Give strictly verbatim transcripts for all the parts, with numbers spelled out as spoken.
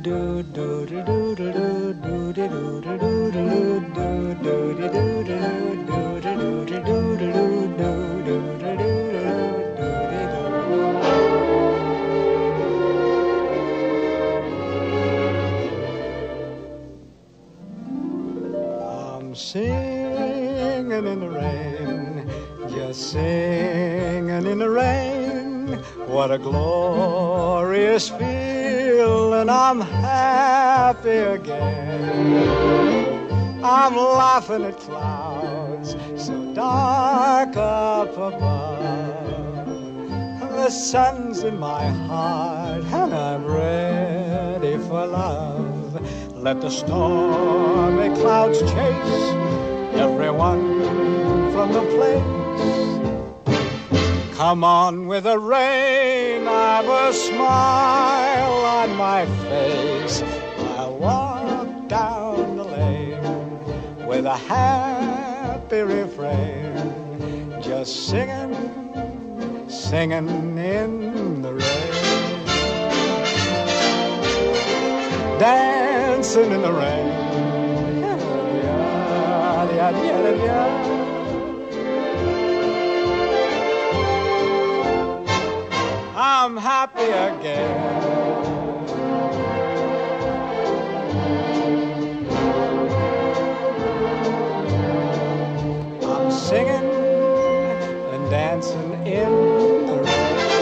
I'm singing in the rain, just singing in the rain. What a glorious feeling, I'm happy again. I'm laughing at clouds so dark up above. The sun's in my heart and I'm ready for love. Let the stormy clouds chase everyone from the place. Come on with the rain, I've a smile on my face. I'll walk down the lane with a happy refrain, just singing, singing in the rain. Dancing in the rain. I'm happy again. I'm singing and dancing in the rain.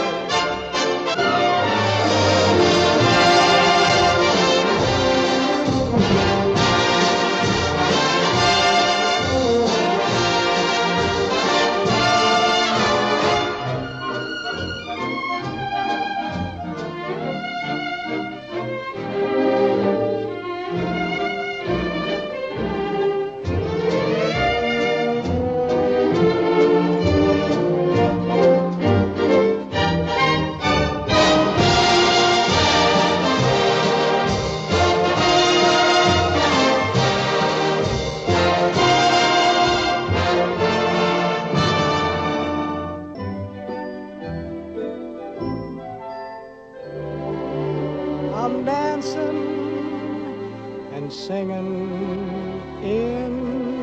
I'm dancing and singing in